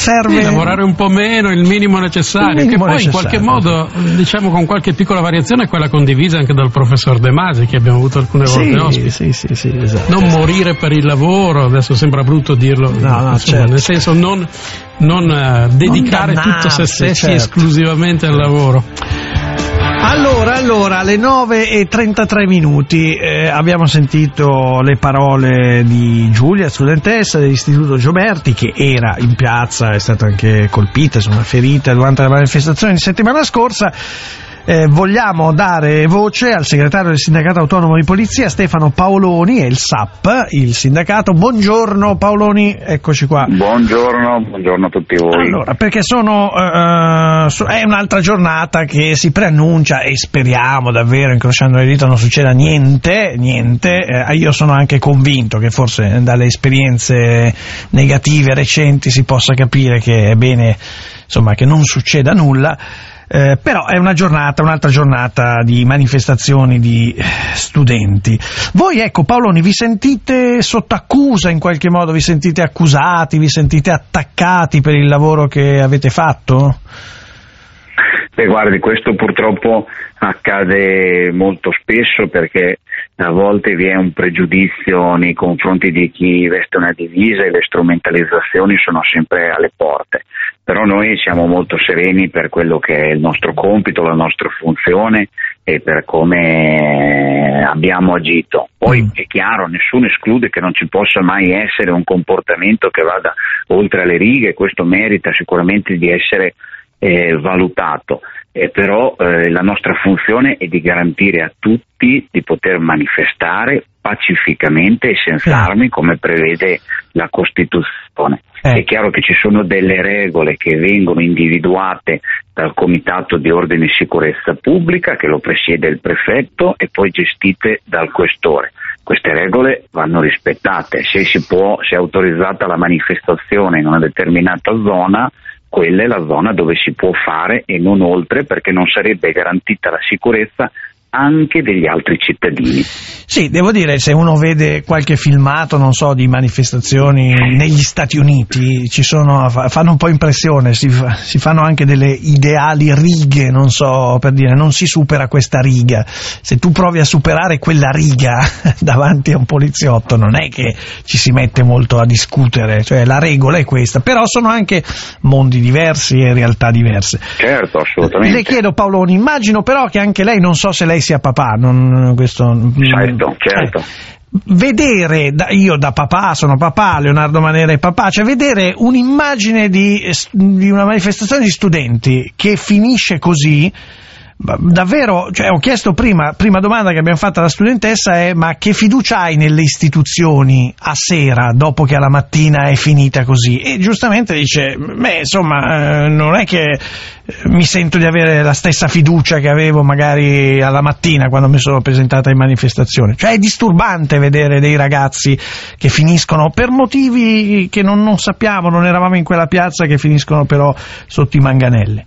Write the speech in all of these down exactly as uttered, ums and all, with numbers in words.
serve lavorare un po' meno, il minimo necessario, il minimo che poi necessario. In qualche modo, diciamo con qualche piccola variazione, è quella condivisa anche dal professor De Masi, che abbiamo avuto alcune volte sì, ospiti. Sì, sì, sì, esatto. Non morire per il lavoro, adesso sembra brutto dirlo, no, no, insomma, certo. nel senso non, non uh, dedicare non tutto se stessi certo. esclusivamente al lavoro. Allora, allora, alle nove e trentatré minuti eh, abbiamo sentito le parole di Giulia, studentessa dell'Istituto Gioberti, che era in piazza, è stata anche colpita, insomma, ferita durante la manifestazione di settimana scorsa. Eh, vogliamo dare voce al segretario del Sindacato Autonomo di Polizia, Stefano Paoloni, e il S A P, il sindacato. Buongiorno Paoloni, eccoci qua. Buongiorno, buongiorno a tutti voi. Allora, perché sono uh, è un'altra giornata che si preannuncia e speriamo davvero, incrociando le dita, non succeda niente, niente. Eh, io sono anche convinto che forse dalle esperienze negative recenti si possa capire che è bene, insomma, che non succeda nulla. Eh, però è una giornata, un'altra giornata di manifestazioni di studenti. Voi, ecco, Paoloni, vi sentite sotto accusa in qualche modo? Vi sentite accusati? Vi sentite attaccati per il lavoro che avete fatto? Beh, guardi, questo purtroppo accade molto spesso, perché a volte vi è un pregiudizio nei confronti di chi veste una divisa e le strumentalizzazioni sono sempre alle porte. Però noi siamo molto sereni per quello che è il nostro compito, la nostra funzione e per come abbiamo agito. Poi è chiaro, nessuno esclude che non ci possa mai essere un comportamento che vada oltre le righe, questo merita sicuramente di essere eh, valutato. Eh, però eh, la nostra funzione è di garantire a tutti di poter manifestare pacificamente e senza armi, come prevede la Costituzione. Eh. È chiaro che ci sono delle regole che vengono individuate dal Comitato di Ordine e Sicurezza Pubblica, che lo presiede il prefetto, e poi gestite dal questore. Queste regole vanno rispettate. Se si può, se è autorizzata la manifestazione in una determinata zona, quella è la zona dove si può fare e non oltre, perché non sarebbe garantita la sicurezza anche degli altri cittadini. Sì, devo dire, se uno vede qualche filmato, non so, di manifestazioni negli Stati Uniti, ci sono, fanno un po' impressione, si, fa, si fanno anche delle ideali righe, non so, per dire, non si supera questa riga. Se tu provi a superare quella riga davanti a un poliziotto, non è che ci si mette molto a discutere, cioè la regola è questa, però sono anche mondi diversi e realtà diverse. Certo, assolutamente. Le chiedo, Paoloni, immagino però che anche lei, non so se lei sia papà, non, questo, certo, certo. Eh, vedere, da, io da papà, sono papà, Leonardo Manera è papà, cioè vedere un'immagine di, di una manifestazione di studenti che finisce così, davvero, cioè, ho chiesto prima, prima domanda che abbiamo fatto alla studentessa è: ma che fiducia hai nelle istituzioni a sera, dopo che alla mattina è finita così? E giustamente dice, beh, insomma, eh, non è che mi sento di avere la stessa fiducia che avevo magari alla mattina quando mi sono presentata in manifestazione. Cioè è disturbante vedere dei ragazzi che finiscono per motivi che non, non sappiamo, non eravamo in quella piazza, che finiscono però sotto i manganelli.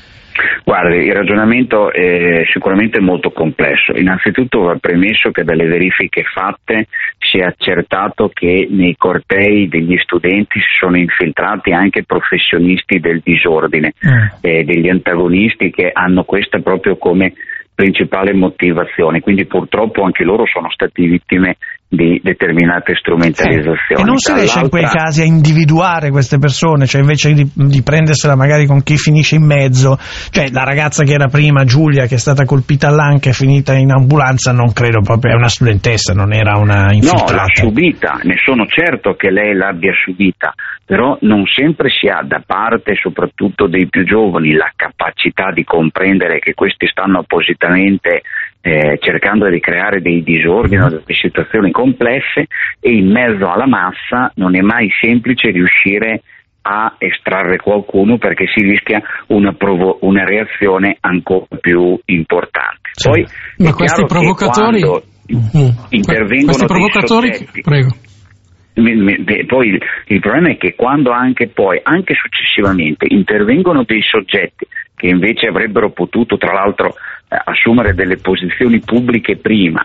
Guardi, il ragionamento è sicuramente molto complesso. Innanzitutto va premesso che dalle verifiche fatte si è accertato che nei cortei degli studenti si sono infiltrati anche professionisti del disordine, mm. eh, degli antagonisti che hanno questa proprio come principale motivazione, quindi purtroppo anche loro sono stati vittime di determinate strumentalizzazioni. E non si riesce in quei casi a individuare queste persone, cioè invece di, di prendersela magari con chi finisce in mezzo, cioè la ragazza che era prima, Giulia, che è stata colpita all'anca e finita in ambulanza, non credo proprio, è una studentessa, non era una infiltrata. No, l'ha subita, ne sono certo che lei l'abbia subita, però non sempre si ha da parte, soprattutto dei più giovani, la capacità di comprendere che questi stanno appositamente eh, cercando di creare dei disordini o delle situazioni complesse, e in mezzo alla massa non è mai semplice riuscire a estrarre qualcuno, perché si rischia una, provo- una reazione ancora più importante. Sì. Poi ma questi provocatori mm. intervengono questi provocatori dei soggetti, prego. Poi il, il problema è che quando anche poi, anche successivamente, intervengono dei soggetti che invece avrebbero potuto tra l'altro eh, assumere delle posizioni pubbliche prima,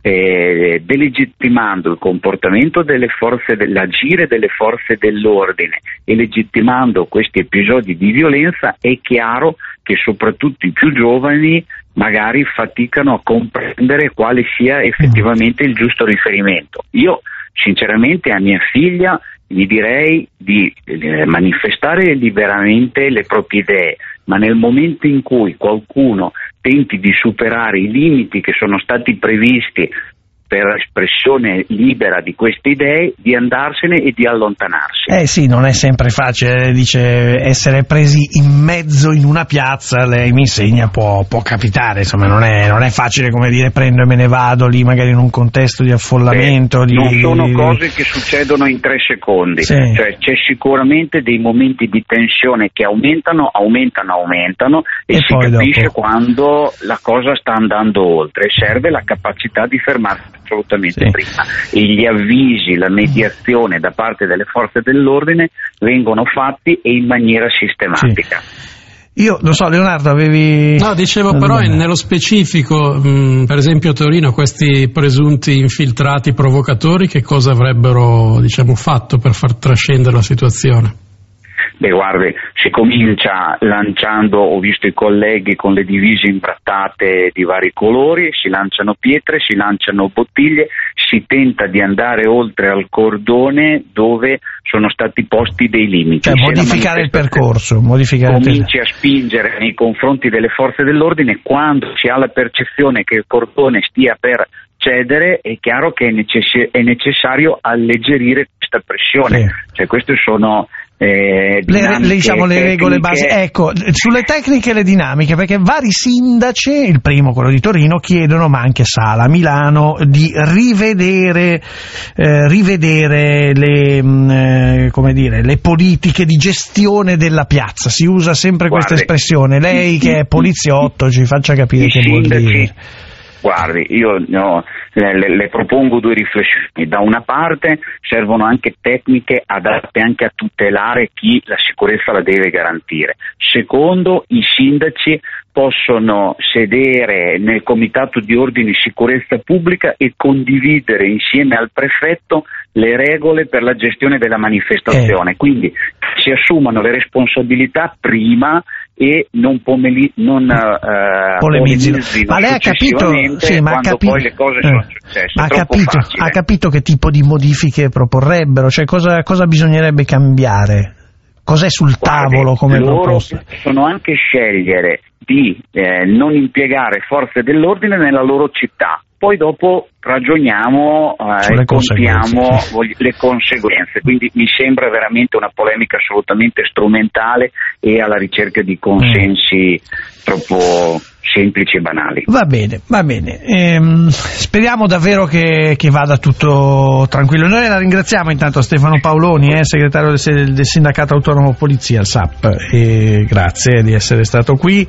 eh, delegittimando il comportamento delle forze, l'agire delle forze dell'ordine e legittimando questi episodi di violenza, è chiaro che soprattutto i più giovani magari faticano a comprendere quale sia effettivamente il giusto riferimento. Io sinceramente a mia figlia gli direi di eh, manifestare liberamente le proprie idee, ma nel momento in cui qualcuno tenti di superare i limiti che sono stati previsti per espressione libera di queste idee, di andarsene e di allontanarsi. Eh sì, non è sempre facile, dice, essere presi in mezzo in una piazza, lei mi insegna, può, può capitare, insomma, non è, non è facile come dire prendo e me ne vado lì magari in un contesto di affollamento. Beh, di, non sono di... cose che succedono in tre secondi, sì. Cioè c'è sicuramente dei momenti di tensione che aumentano, aumentano, aumentano e, e si capisce dopo, quando la cosa sta andando oltre, serve la capacità di fermarsi assolutamente sì. prima, e gli avvisi, la mediazione da parte delle forze dell'ordine vengono fatti e in maniera sistematica. Sì. Io non so, Leonardo, avevi... No, dicevo però in, nello specifico, mh, per esempio a Torino, questi presunti infiltrati provocatori che cosa avrebbero, diciamo, fatto per far trascendere la situazione? Beh, guardi, si comincia lanciando, ho visto i colleghi con le divise imbrattate di vari colori, si lanciano pietre, si lanciano bottiglie, si tenta di andare oltre al cordone dove sono stati posti dei limiti. Cioè modificare il percorso. Modificare cominci il... a spingere nei confronti delle forze dell'ordine, quando si ha la percezione che il cordone stia per cedere, è chiaro che è, necess- è necessario alleggerire questa pressione. Sì. Cioè queste sono... Eh, le, le, diciamo le regole basi, ecco, sulle tecniche e le dinamiche, perché vari sindaci, il primo quello di Torino, chiedono, ma anche Sala, Milano, di rivedere eh, rivedere le eh, come dire, le politiche di gestione della piazza. Si usa sempre Guardi, questa espressione. Lei che è poliziotto ci faccia capire che vuol dire. Guardi, io no, le, le propongo due riflessioni. Da una parte servono anche tecniche adatte anche a tutelare chi la sicurezza la deve garantire. Secondo, i sindaci possono sedere nel comitato di ordine e sicurezza pubblica e condividere insieme al prefetto le regole per la gestione della manifestazione. Eh. Quindi si assumano le responsabilità prima e non, pomeli, non uh, polemizzino. Ma lei ha capito, sì, ma ha capi... poi le cose sono successe. Ma ha capito, ha capito che tipo di modifiche proporrebbero? Cioè cosa, cosa bisognerebbe cambiare? Cos'è sul Guardi, tavolo come loro proposta? Possono anche scegliere di eh, non impiegare forze dell'ordine nella loro città. Poi dopo ragioniamo eh, e contiamo sì. le conseguenze, quindi mi sembra veramente una polemica assolutamente strumentale e alla ricerca di consensi mm. troppo semplici e banali. Va bene, va bene. Ehm, speriamo davvero che, che vada tutto tranquillo. Noi la ringraziamo intanto Stefano Paoloni, eh, segretario del, del Sindacato Autonomo Polizia, il S A P, e grazie di essere stato qui.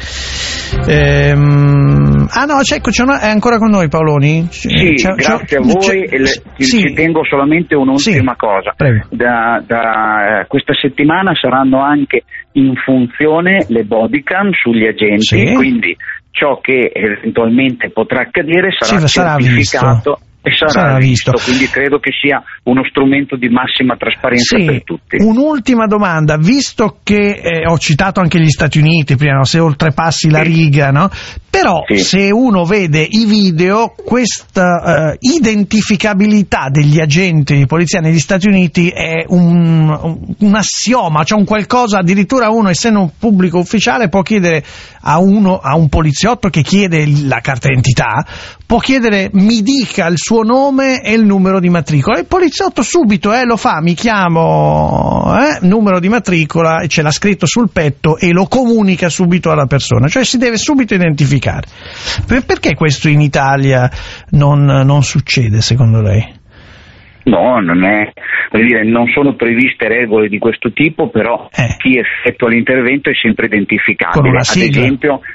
Ehm, ah no, c'è, c'è una, è ancora con noi Paoloni? Sì, c'è, grazie c'è, a voi. C'è, e le, sì. Ci tengo solamente un'ultima sì, cosa. Da, da questa settimana saranno anche in funzione le bodycam sugli agenti, sì. Quindi ciò che eventualmente potrà accadere sarà, sì, sarà certificato visto. E sarà, sarà visto. visto, quindi credo che sia uno strumento di massima trasparenza sì, per tutti. Un'ultima domanda, visto che eh, ho citato anche gli Stati Uniti prima, no? Se oltrepassi la sì. riga, no? Però sì. se uno vede i video, questa uh, identificabilità degli agenti di polizia negli Stati Uniti è un, un, un assioma, cioè un qualcosa, addirittura uno, essendo un pubblico ufficiale, può chiedere a uno, a un poliziotto che chiede la carta d'identità, può chiedere mi dica il suo nome e il numero di matricola. Il poliziotto subito eh, lo fa, mi chiamo, eh, numero di matricola, e ce l'ha scritto sul petto e lo comunica subito alla persona, cioè si deve subito identificare. Perché questo in Italia non, non succede secondo lei? No, non è, voglio dire, non sono previste regole di questo tipo, però eh. chi effettua l'intervento è sempre identificabile. Ad esempio,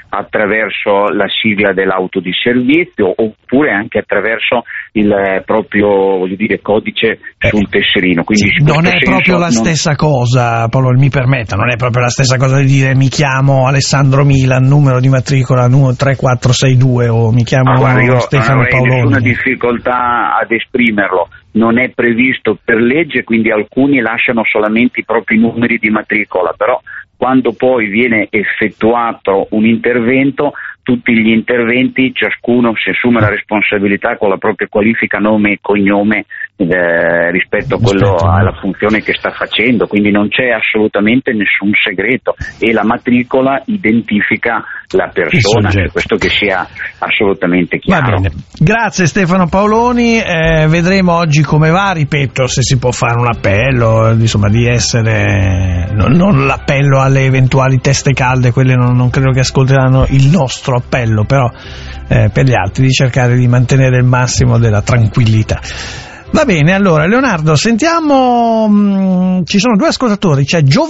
attraverso la sigla dell'auto di servizio oppure anche attraverso il eh, proprio, voglio dire, codice eh, sul tesserino. Quindi sì, non è proprio la non... stessa cosa, Paolo, mi permetta, non è proprio la stessa cosa di dire mi chiamo Alessandro Milan, numero di matricola tre quattro sei due, o mi chiamo ah, guarda, io Stefano Paoloni. Non avrei nessuna difficoltà ad esprimerlo. Non è previsto per legge, quindi alcuni lasciano solamente i propri numeri di matricola, però quando poi viene effettuato un intervento, tutti gli interventi, ciascuno si assume la responsabilità con la propria qualifica, nome e cognome eh, rispetto a quello, alla funzione che sta facendo, quindi non c'è assolutamente nessun segreto e la matricola identifica la persona, questo che sia assolutamente chiaro. Va bene, grazie Stefano Paoloni, eh, vedremo oggi come va, ripeto, se si può fare un appello, insomma di essere, non, non l'appello alle eventuali teste calde, quelle non, non credo che ascolteranno il nostro appello, però eh, per gli altri di cercare di mantenere il massimo della tranquillità. Va bene, allora Leonardo, sentiamo, mh, ci sono due ascoltatori, c'è Giovanni